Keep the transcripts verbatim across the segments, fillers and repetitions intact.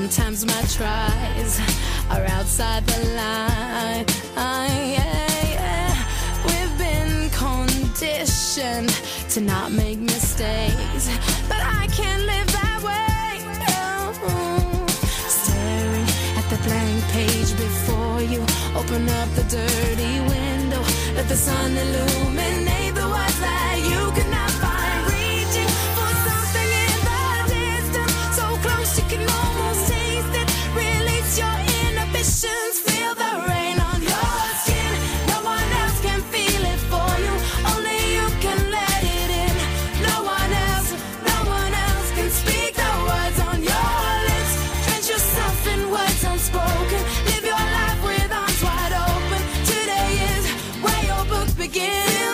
Sometimes my tries are outside the line. Yeah, yeah. We've been conditioned to not make mistakes, but I can't live that way. Oh. Staring at the blank page before you, open up the dirty window, let the sun illuminate the words that you could not find. Reaching for something in the distance, so close you can almost taste it. Release your inhibitions, feel the rain on your skin. No one else can feel it for you, only you can let it in. No one else, no one else can speak the words on your lips. Drench yourself in words unspoken, live your life with arms wide open. Today is where your book begins.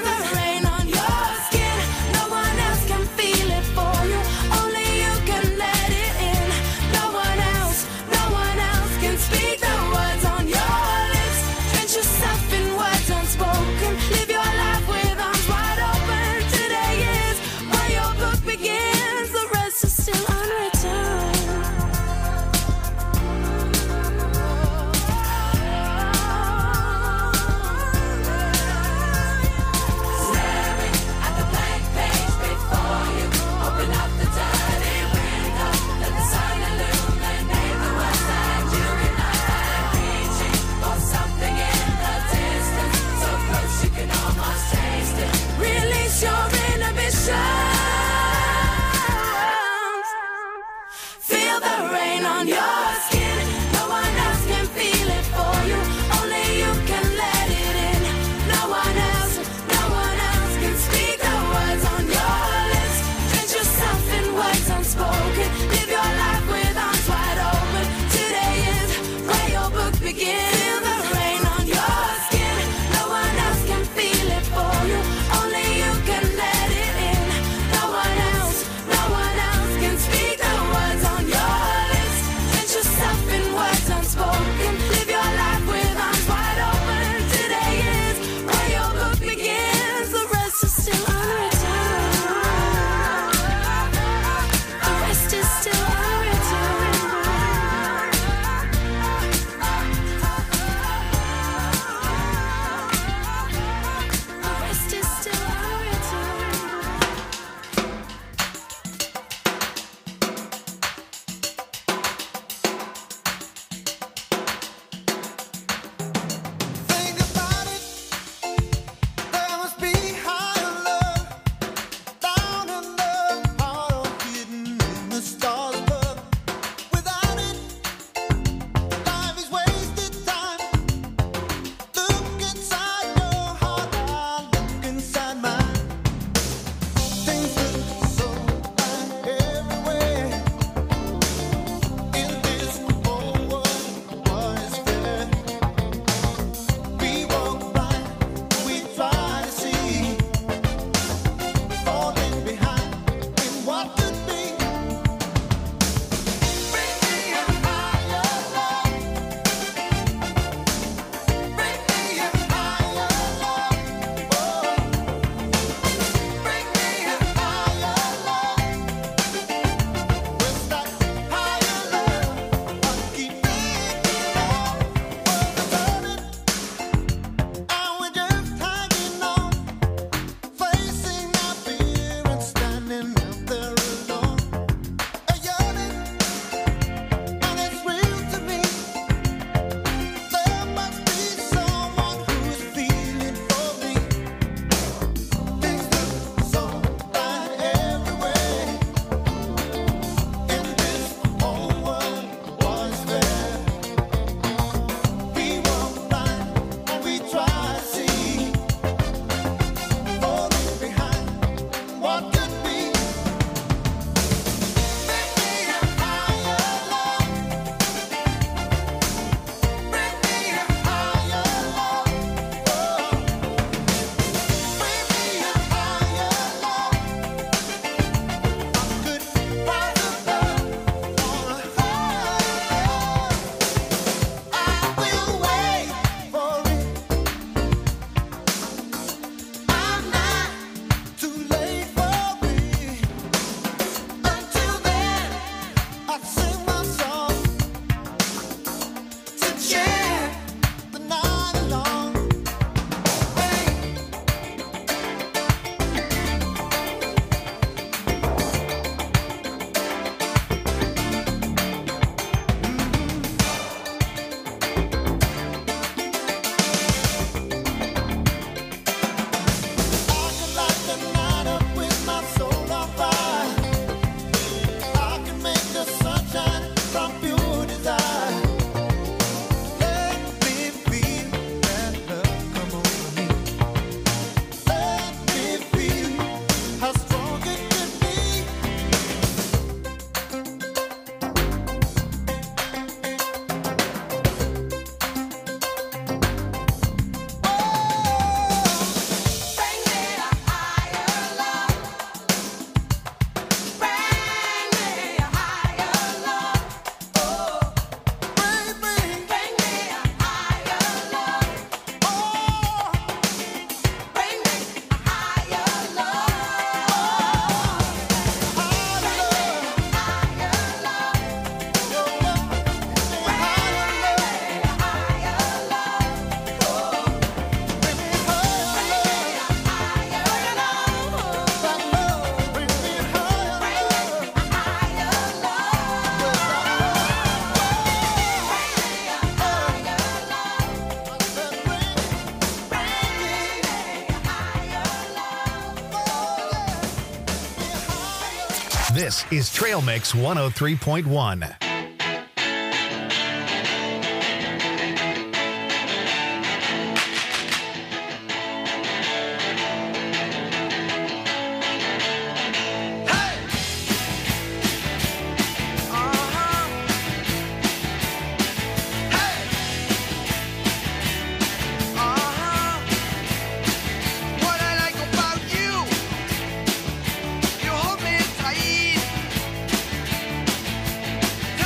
This is Trail Mix one oh three point one. Hey!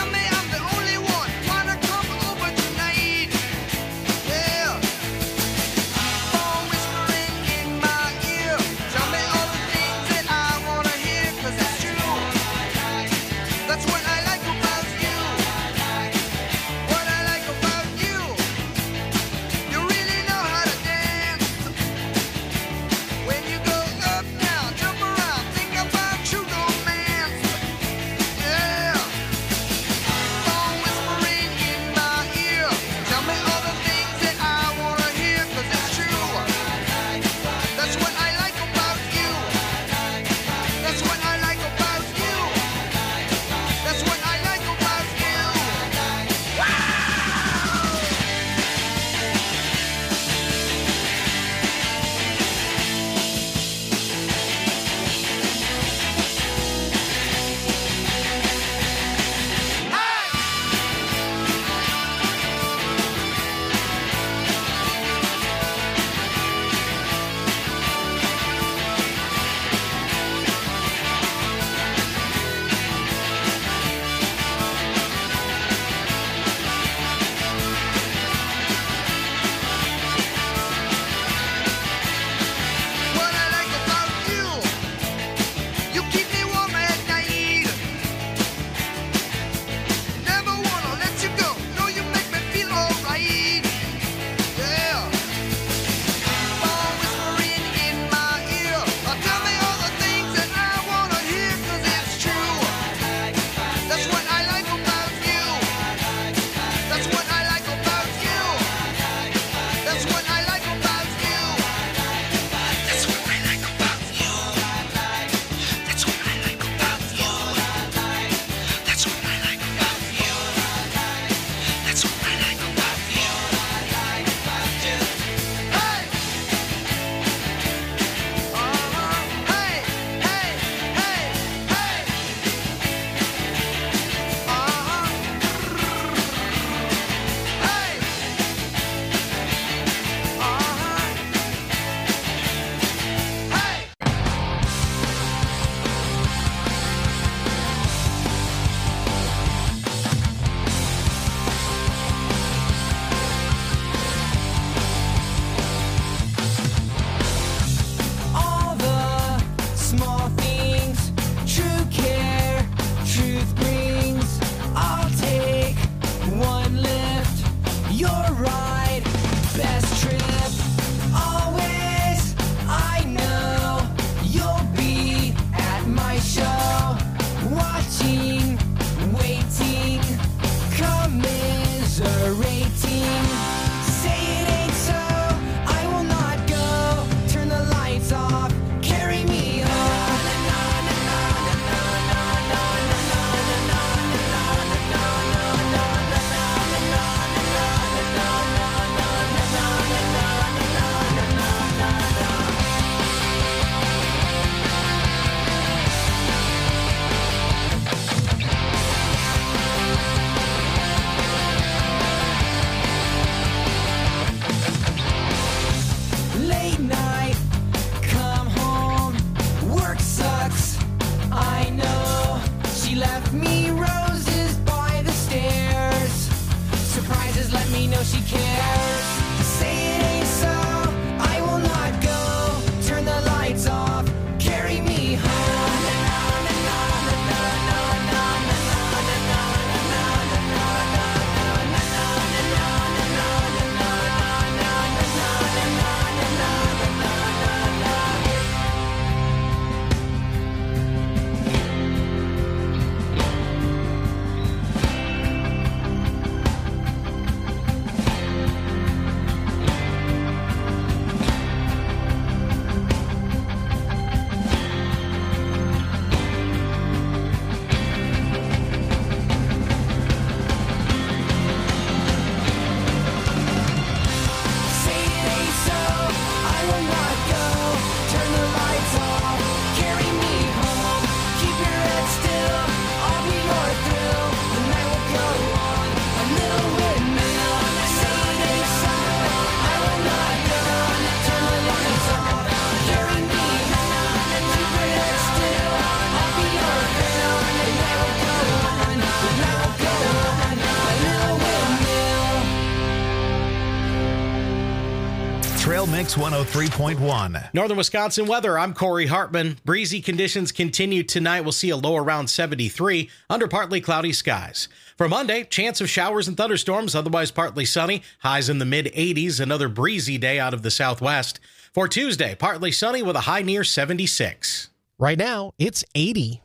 Mix one oh three point one. Northern Wisconsin weather, I'm Corey Hartman. Breezy conditions continue tonight. We'll see a low around seventy-three under partly cloudy skies. For Monday, chance of showers and thunderstorms, otherwise partly sunny. Highs in the mid eighties, another breezy day out of the southwest. For Tuesday, partly sunny with a high near seventy-six. Right now, it's eighty.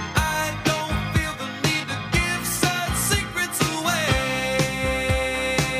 I don't feel the need to give such secrets away.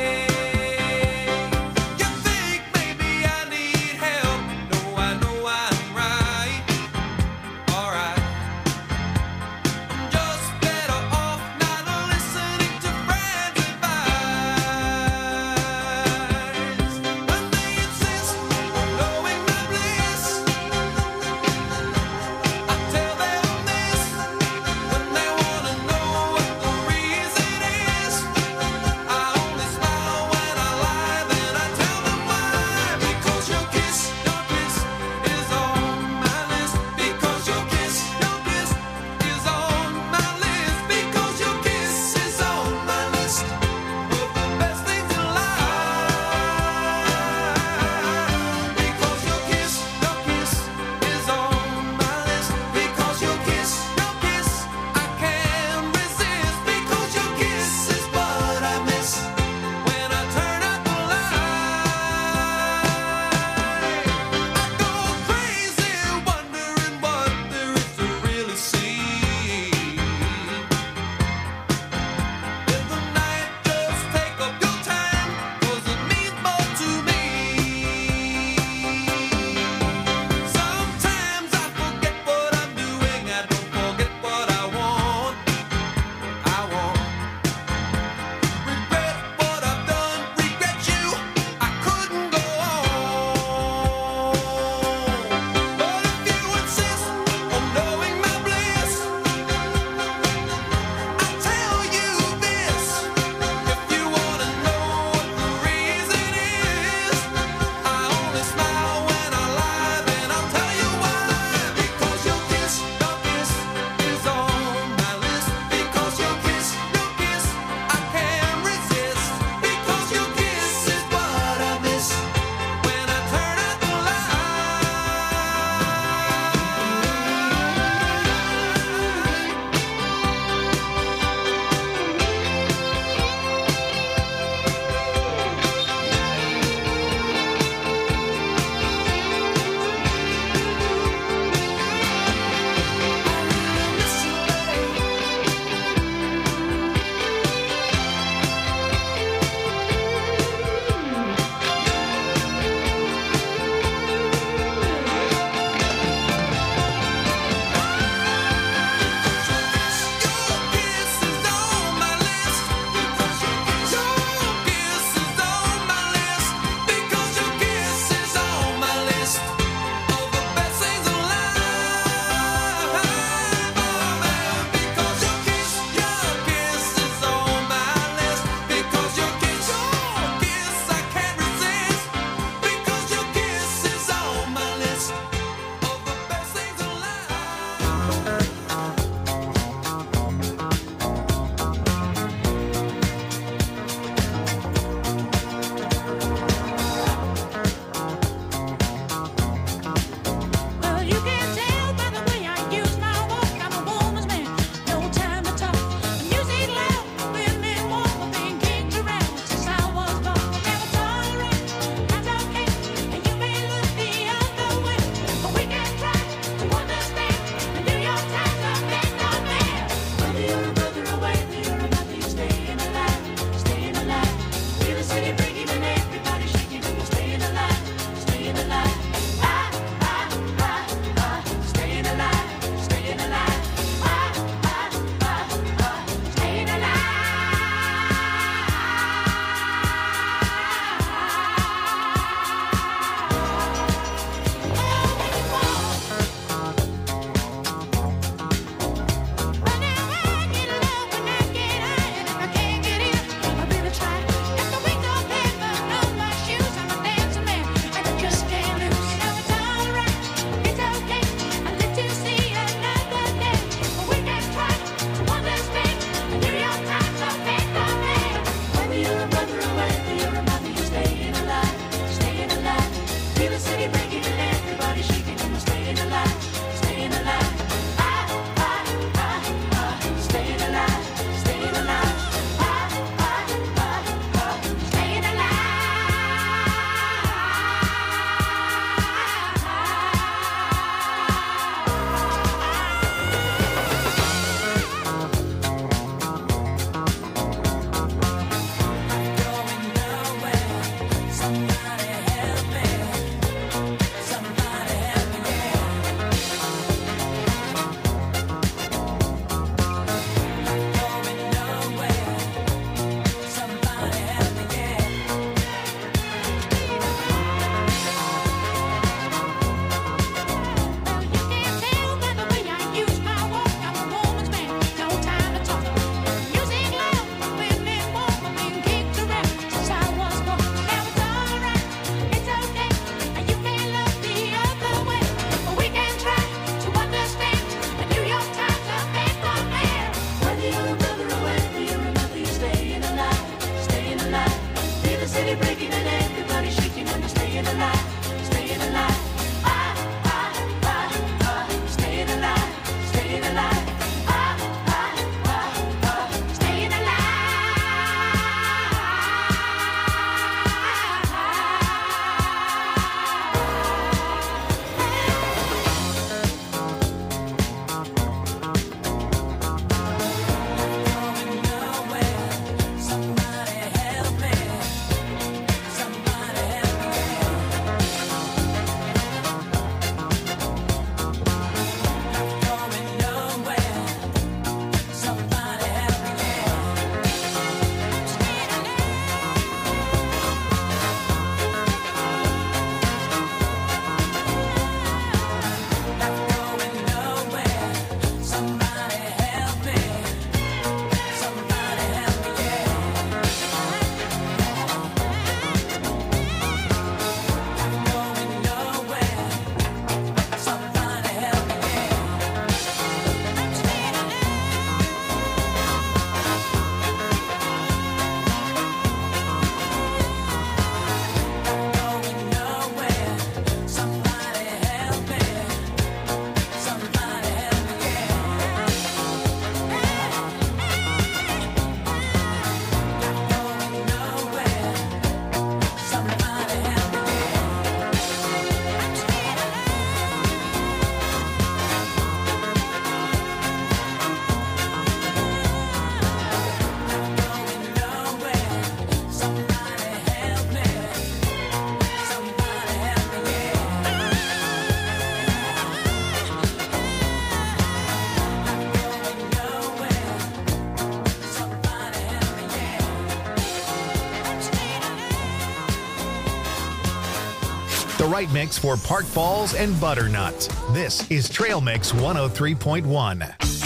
right mix for Park Falls and Butternut. This is Trail Mix one oh three point one.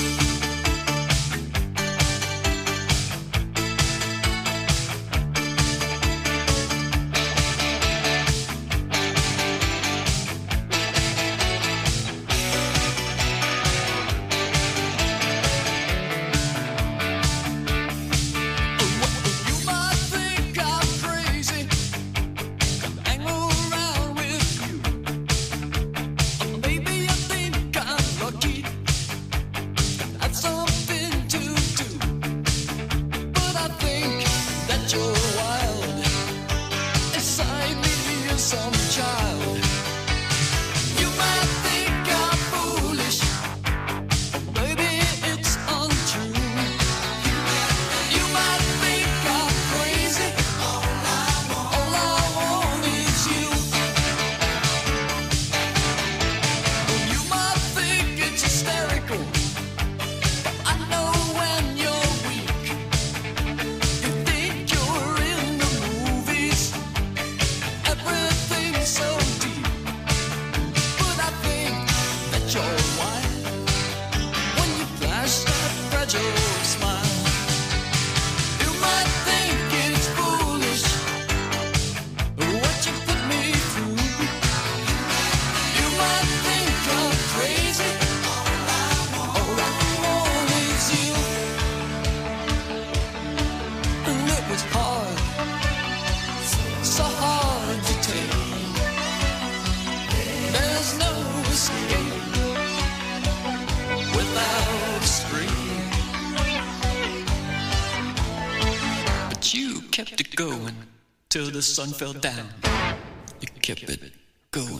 Till the sun fell down, you kept it going.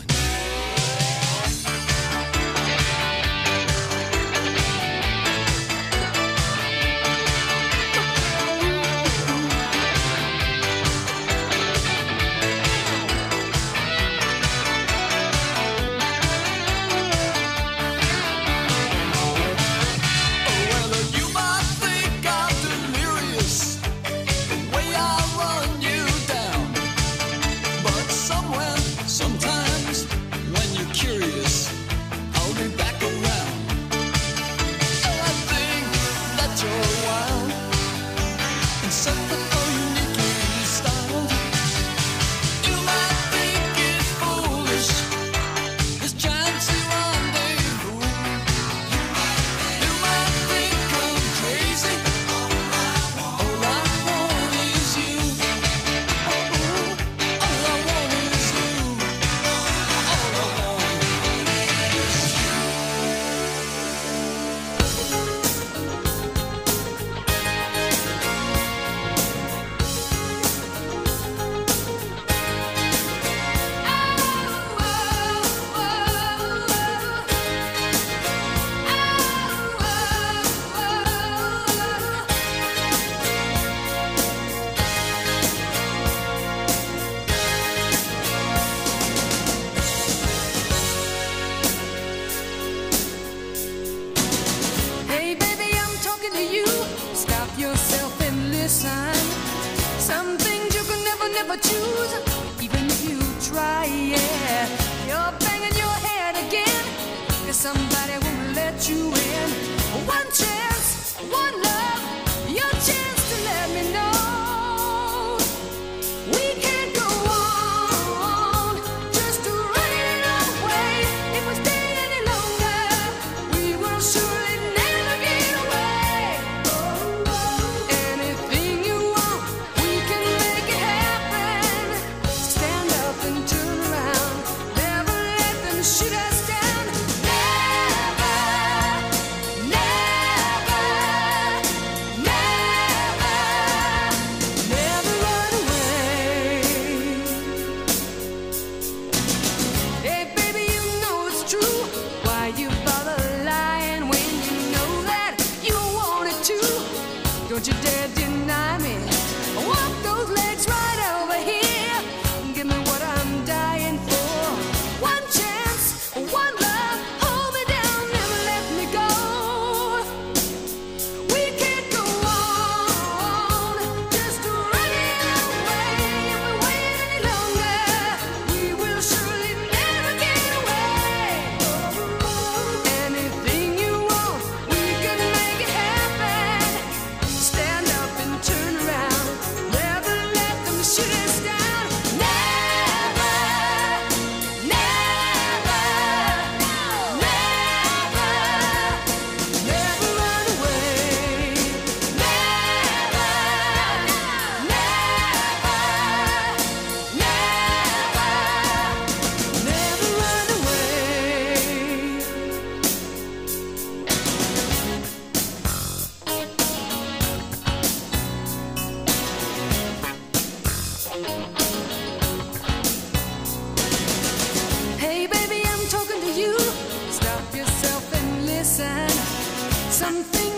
Surely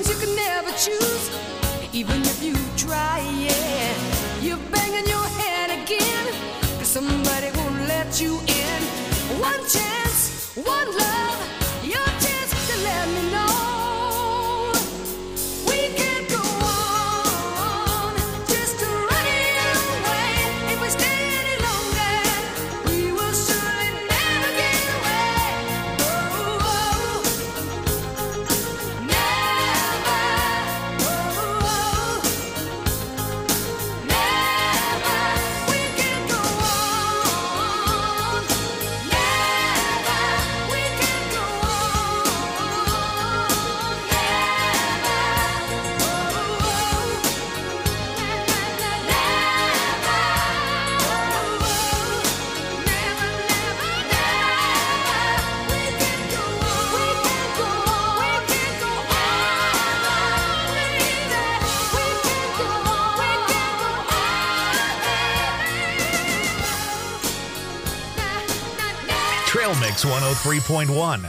you can never choose, even if you try, yeah. You're banging your head again, 'cause somebody won't let you in. One chance, one love, your chance to let me know. We can't go on, just running away. If we stay any longer, we will surely never get away. Oh, oh, never. Oh, oh, never. We can't go on. Never. We can't go on. Trail Mix one oh three point one.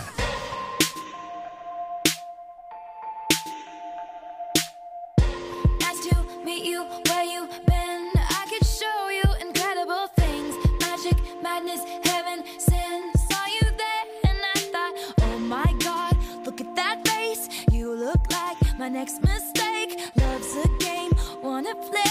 Nice to meet you, where you been? I could show you incredible things. Magic, madness, heaven, sin. Saw you there and I thought, oh my God, look at that face. You look like my next mistake. Love's a game, wanna play.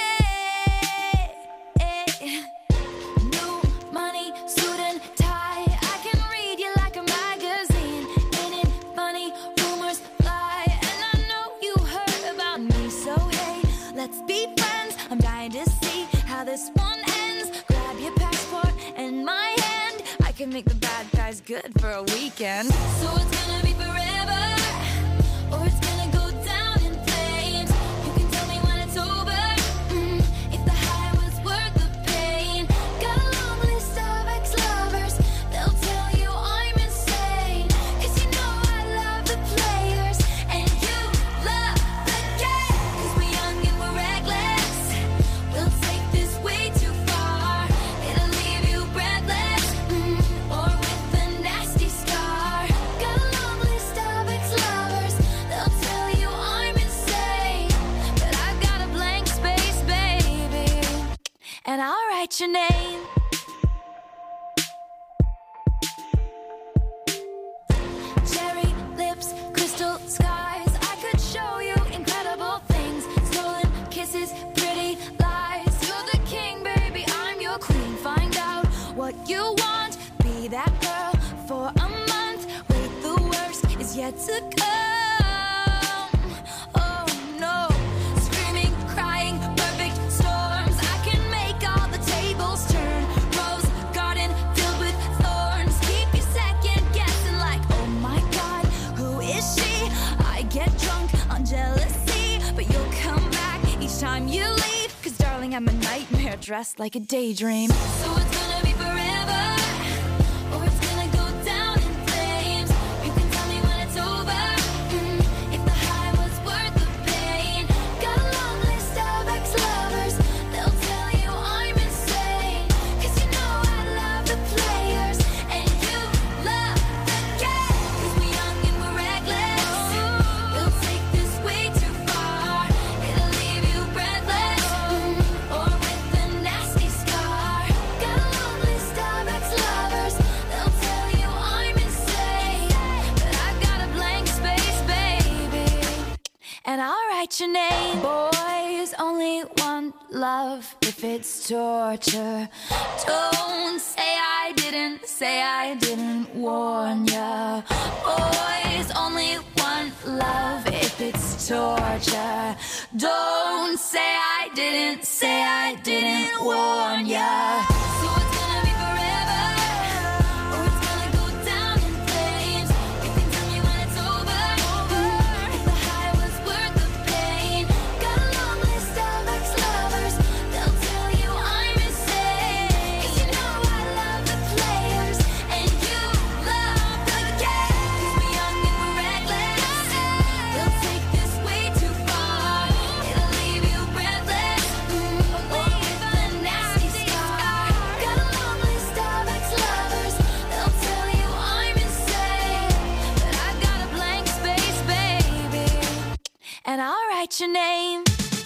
New money, suit and tie. I can read you like a magazine. Ain't it funny? Rumors fly, and I know you heard about me. So hey, let's be friends. I'm dying to see how this one ends. Grab your passport and my hand. I can make the bad guys good for a weekend. So it's gonna be forever, or it's gonna go down in flames. You can tell me when it's over, mm, if the high was worth the pain. Got a long list of ex-lovers, they'll tell you I'm insane. 'Cause you know I love the players, and you love the game. 'Cause we're young and we're reckless, we'll take this way too far. It'll leave you breathless, mm, or with a nasty scar. Got a long list of ex-lovers, they'll tell you I'm insane. But I've got a blank space, baby, and I'll write your name. Cherry lips, crystal skies. I could show you incredible things. Stolen kisses, pretty lies. You're the king, baby, I'm your queen. Find out what you want. Be that girl for a month. Wait, the worst is yet to come. Oh no. Screaming, crying, perfect storms. I can make all the tables turn. Rose garden filled with thorns. Keep you second guessing like, oh my God, who is she? I get drunk on jealousy, but you'll come back each time you leave. 'Cause darling, I'm a nightmare dressed like a daydream. So it's gonna be forever, or it's gonna go down in flames. You can tell me when it's over, mm, if the high was worth the pain. Got a long list of ex-lovers, they'll tell you I'm insane. 'Cause you know I love the players, and you love the game. 'Cause we're young and we're reckless, we'll take this way too far. It'll leave you breathless, mm, or with a nasty scar. Got a long list of ex-lovers, they'll tell you I'm insane. But I've got a blank space, baby, and I'll write your name. Boys only want love if it's torture. Don't say I didn't, say I didn't warn ya. Boys only want love if it's torture. Don't say I didn't, say I didn't warn ya. So it's gonna be forever, or it's gonna go down in flames. You can tell me when it's over, mm, if the high was worth the pain. Got a long list of ex-lovers, they'll tell you I'm insane. 'Cause you know I love the players, and you love the game. 'Cause we're young and we're reckless, we'll take this way too far. It'll leave you breathless, mm, or with a nasty scar. and I'll write your name.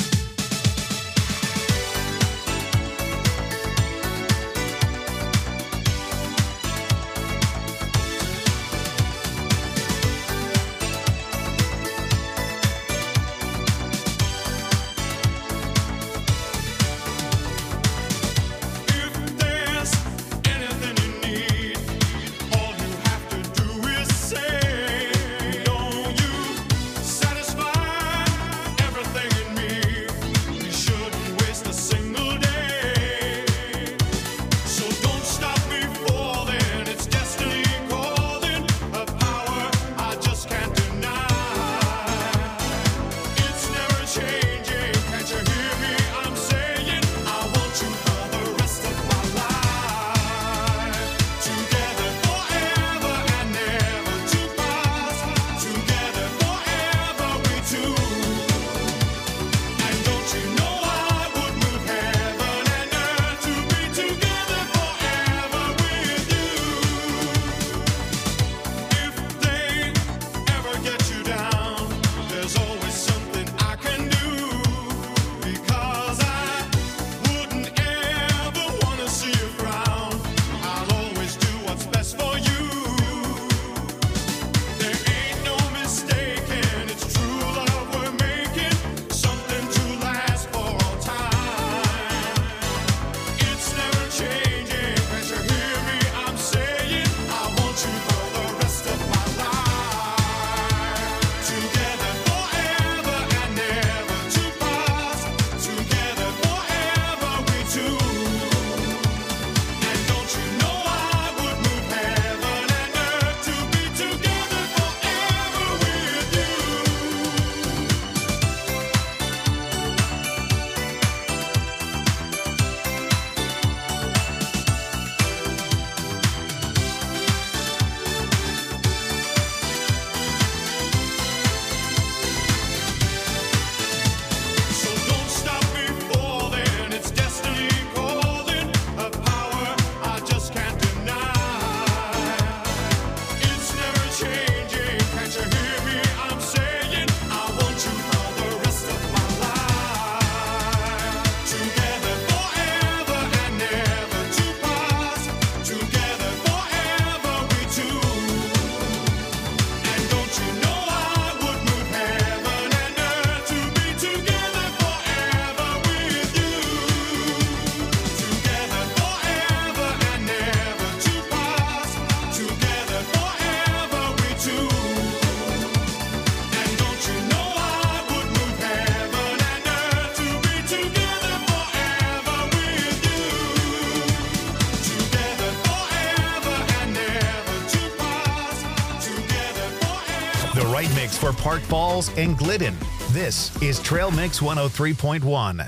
right mix for Park Falls and Glidden. This is Trail Mix one oh three point one.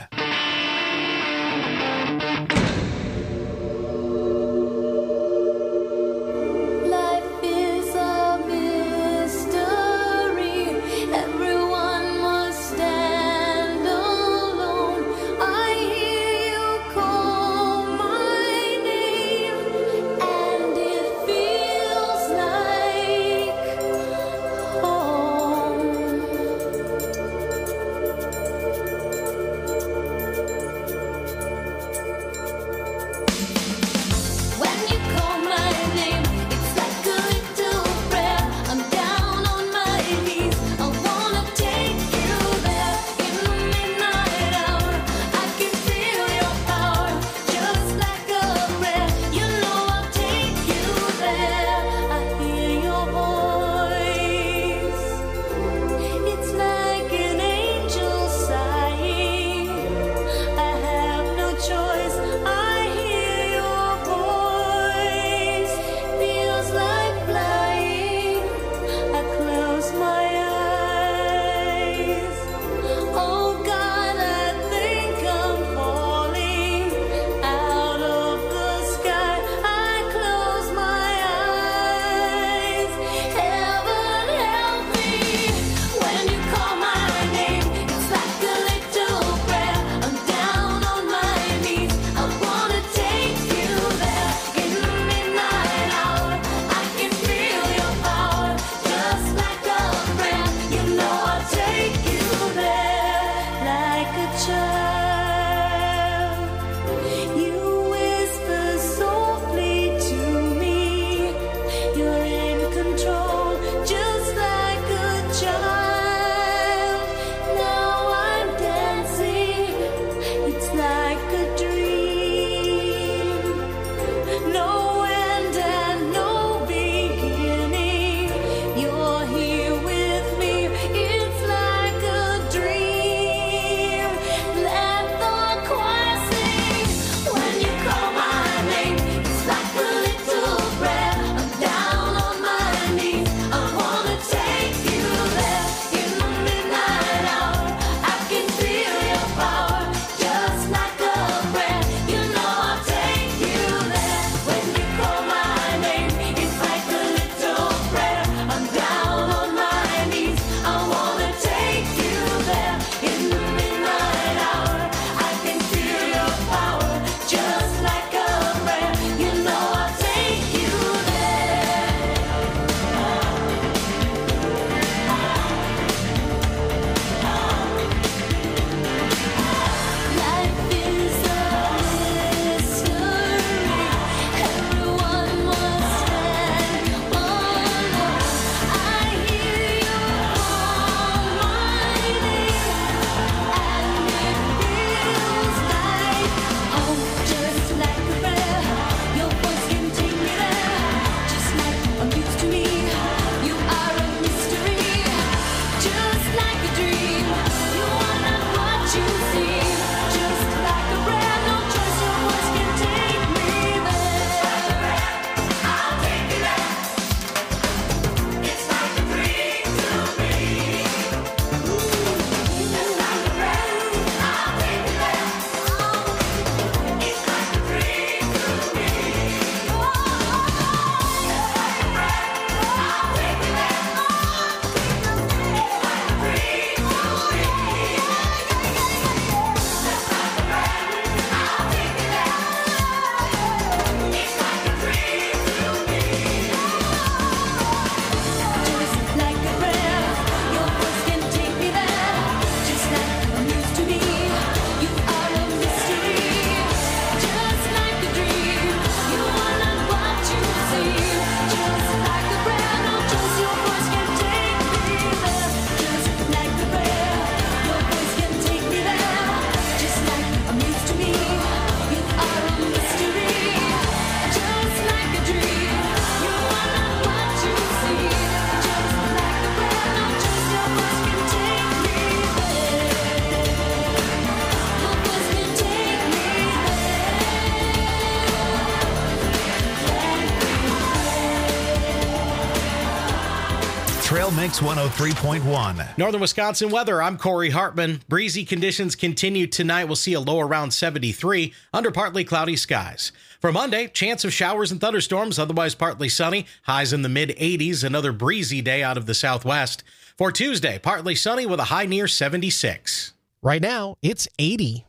Mix one oh three point one. Northern Wisconsin weather, I'm Corey Hartman. Breezy conditions continue tonight. We'll see a low around seventy-three under partly cloudy skies. For Monday, chance of showers and thunderstorms, otherwise partly sunny. Highs in the mid eighties, another breezy day out of the southwest. For Tuesday, partly sunny with a high near seventy-six. Right now, it's eighty.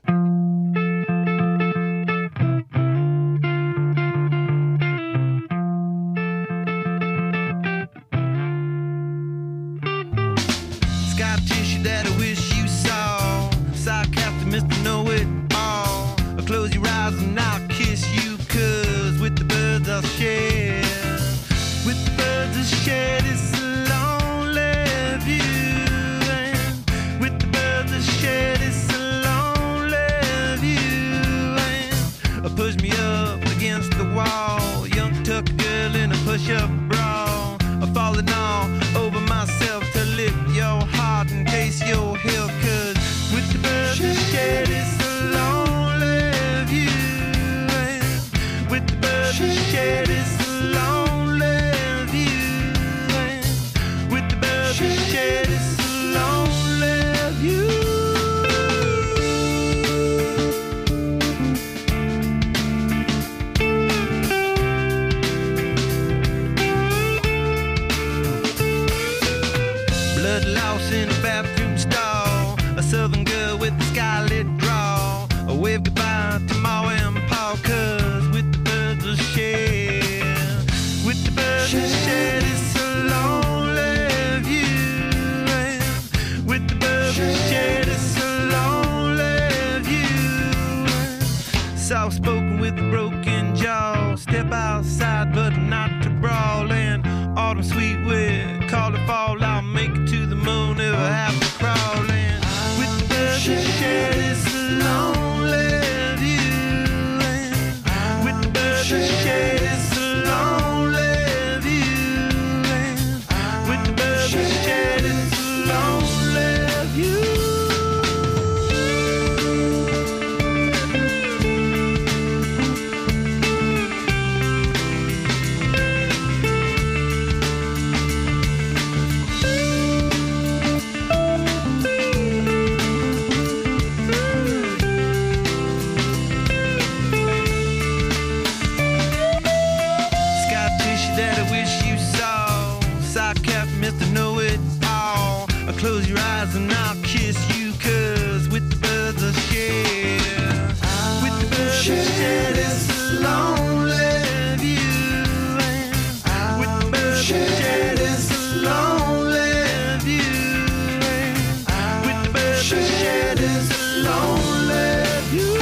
Sky tissue that I wish you saw. Sarcastic Mister Know-It-All. I'll close your eyes and I'll kiss you, cause with the birds I'll share. With the birds I'll share this lonely view. And with the birds I'll share this lonely view. And push me up against the wall. Young tuck girl in a push-up bra. I'm falling all over myself to lift your heart in case you're here. Cause with the birds I share this lonely view. And with the birds I share this lonely view. And with the birds I share this lonely view. Blood loss in a bathroom stall. A southern girl with a scarlet draw. A wave goodbye to Ma and Pa, cause with the birds I'll share. With the birds I'll share this lonely view. And with the birds I'll share this lonely view. Soft spoken with a broken jaw. Step outside but not to brawl. And autumn sweet with call it fall. I'll make it to the moon if I have to crawl. And with the birds I share this lonely view. And with the birds I share this lonely view. And with the birds I share this lonely view. Sky tissue that I wish you saw. Sarcastic Mister Know-It-All. I'll close your eyes and I'll kiss you, cause with the birds I'll share. With the birds I'll share this lonely view. And with the birds I'll share this lonely view. And with the birds I'll share this lonely view.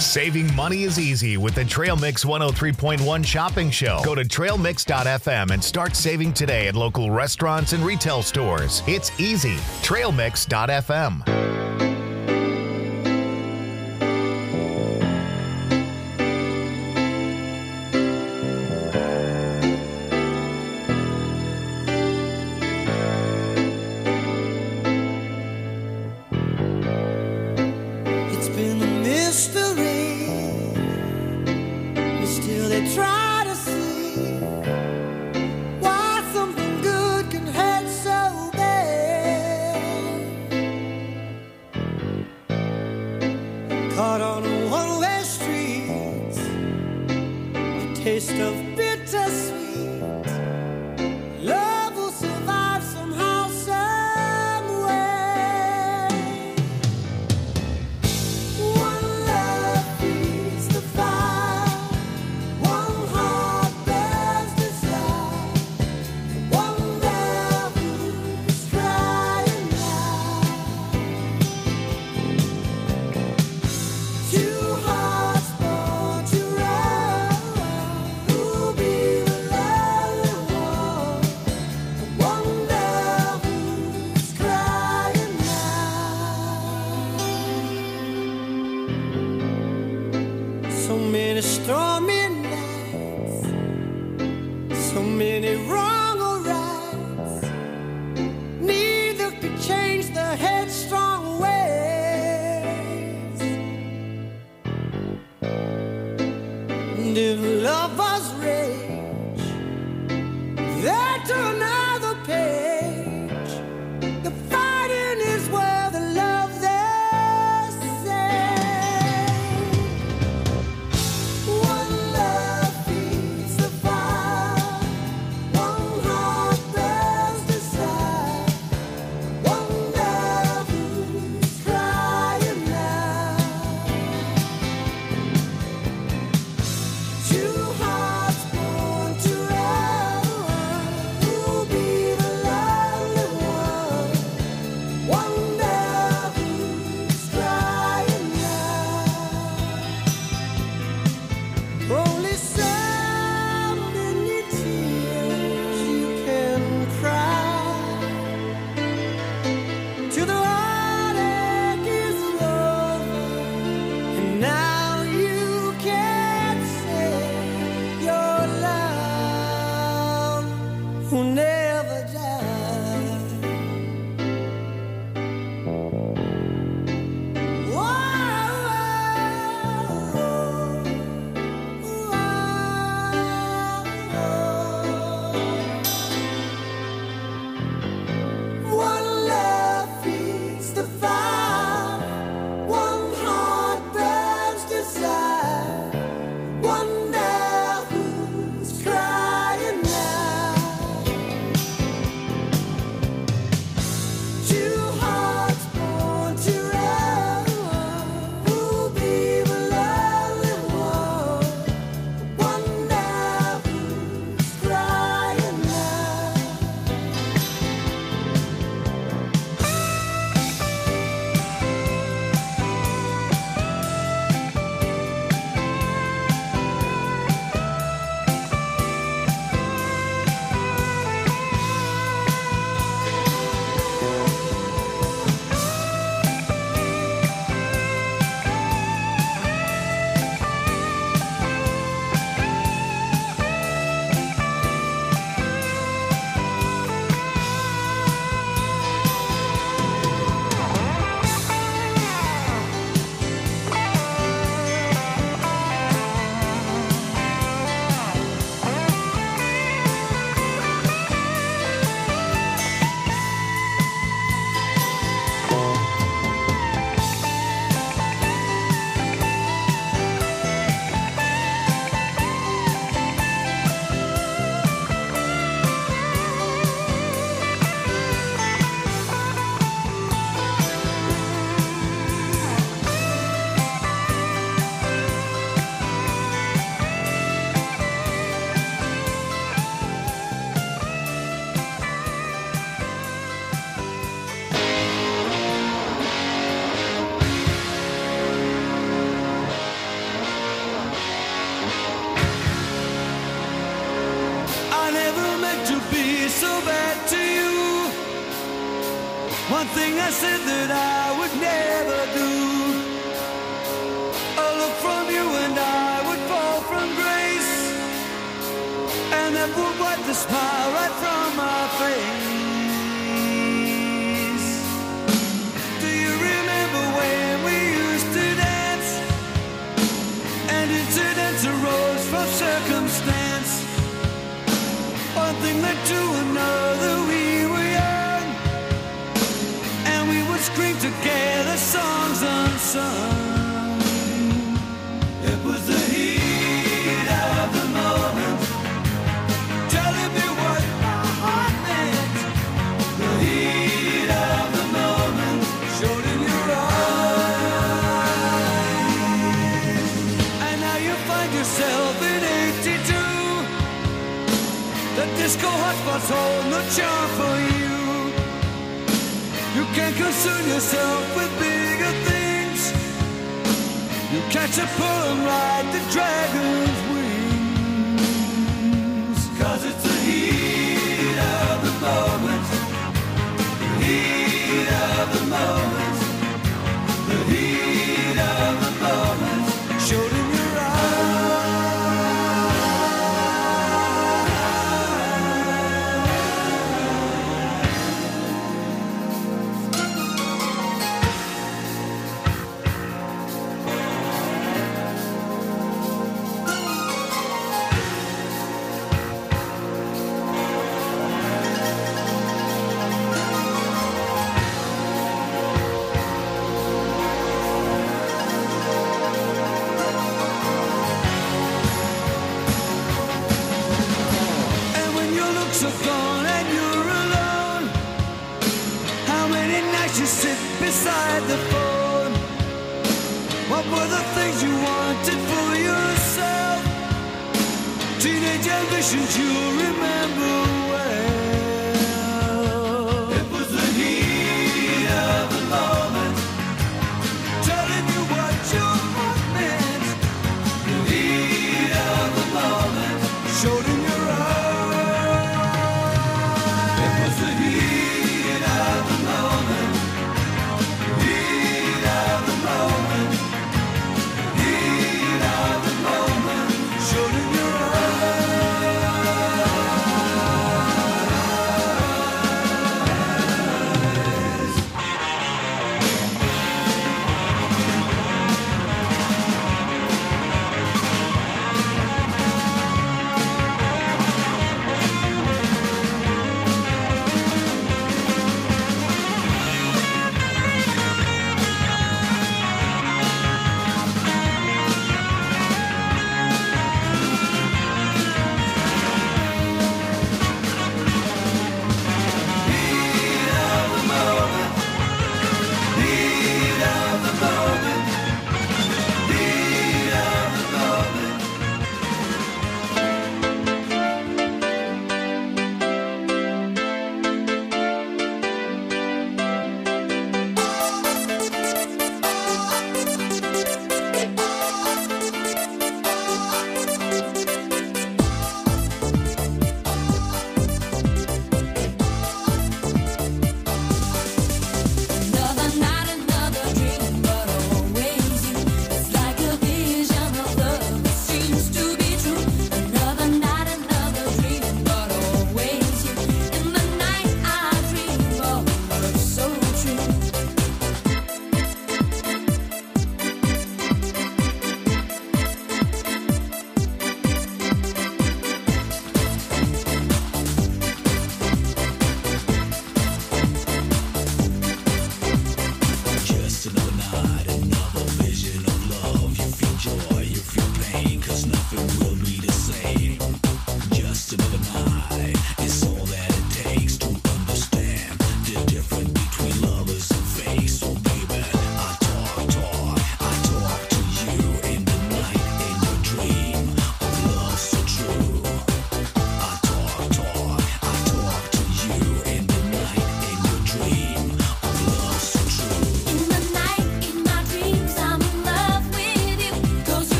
Saving money is easy with the Trail Mix one oh three point one shopping show. Go to trail mix dot f m and start saving today at local restaurants and retail stores. It's easy. trail mix dot f m. It's been a mystery, but still they try to see why something good can hurt so bad. Caught on a one-way street, a taste of bittersweet. Love will survive somehow, some way. One love feeds the fire, one heart bears desire, one love who's crying now. Two hearts born to run, who'll be the lonely one? One love who's crying now. So many stormy nights, so many wrong or rights. Neither could change the headstrong ways. And if lovers rage, they turn another page. The fighting is where the love they say. One love feeds the fire, one heart bears desire, one love who's crying now. Two hearts born to run, who'll be the lonely one? One love who's crying now. Only so many tears you can cry till the heartache is over, and now you can say your love will never die. One love feeds the fire, one heart burns One thing I said that I would never do. A look from you and I would fall from grace, and that would wipe the smile right from my face. Do you remember when we used to dance, and incidents arose from circumstance? One thing led to another, we were young, and we would scream together songs unsung. It was the heat of the moment, telling me what my heart meant. The heat of the moment showed in your eyes. And now you find yourself in eighty-two. The disco hotspots hold no charm for you. You can't concern yourself with bigger things. You catch a pull and ride the dragon's wings. Cause it's the heat of the moment. The heat of the moment. The heat of the moment showed in your are gone and you're alone. How many nights you sit beside the phone? What were the things you wanted for yourself? Teenage ambitions you'll remember